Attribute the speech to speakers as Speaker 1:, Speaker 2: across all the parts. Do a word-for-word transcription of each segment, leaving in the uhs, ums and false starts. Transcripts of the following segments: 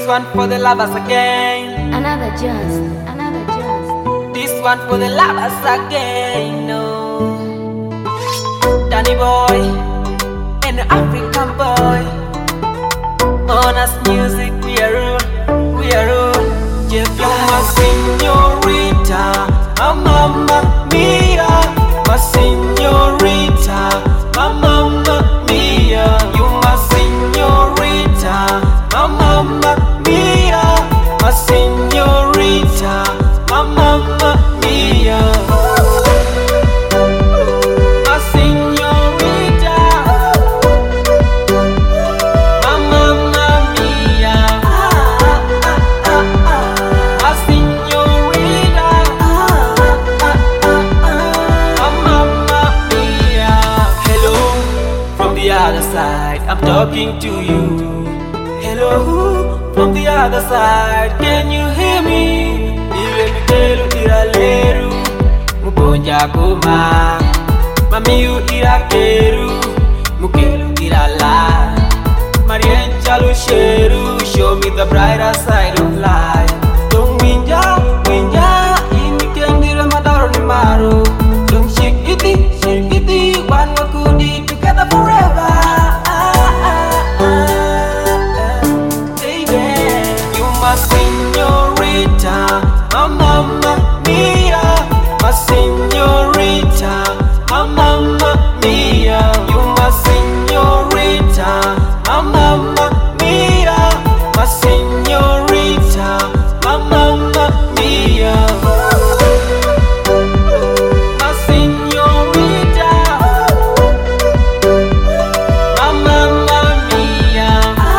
Speaker 1: one for the lovers again.
Speaker 2: Another just, another just.
Speaker 1: This one for the lovers again. No, Danny boy and the African boy. On us music, we are on, we are on. Jeff, you my señorita, my mamma mia, my señorita, my mamma mia. You my señorita, my mamma mia, my señorita, my mamma mia. My señorita, my mamma mia. My señorita, my mamma mia. Hello, from the other side, I'm talking to you. Hello, from the other side, can you hear me? Ire mikelu iraleru, muponja goma. Mamiu irakeru, mukelu irala. Marien chalu sheru, show me the brighter side of life. Don't winja, winja, ini kendira madaro ni maru. Don't shake iti, shake iti, one wakudi together forever. My señorita, my mamma mia, my señorita, my mamma mia. You my señorita, my mamma mia, my señorita, my mamma mia. My señorita, my mamma mia.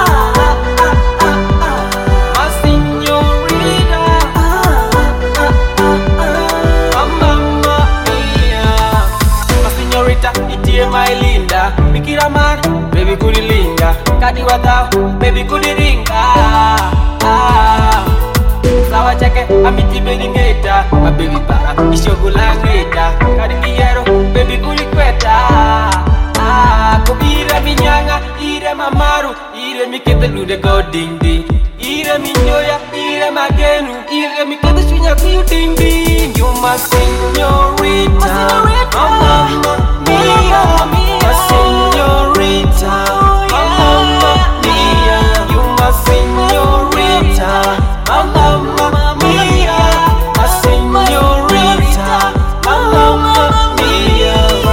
Speaker 1: My Linda, Mikira Mar, baby kudi linga, kadi wadau, baby kudi ringa. Ah, sawa chake, amiti baby ngeta, my baby para, ishogula ngeta, kadi kiyero, baby kudi kweta. Ah, kubira minyanga, ire mamaru, ire mikete lude go ding ding, ire minyoya, ire magenu, ire mikete shunya kuyu ding ding. You my señorita, my mamma mia, my señorita, my mamma mia. You my señorita, my mamma mia, my señorita, my mamma mia.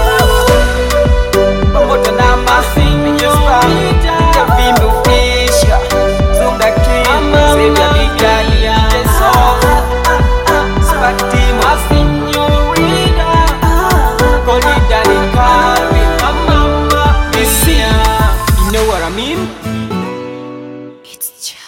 Speaker 1: Pamoja na maseñorita, Kavimbo Fisher, Zunda King, Xavier Bigania, Jason, Spati, my señorita, Cody Danny Carvin, my mamma mia. You know what I mean?
Speaker 2: It's just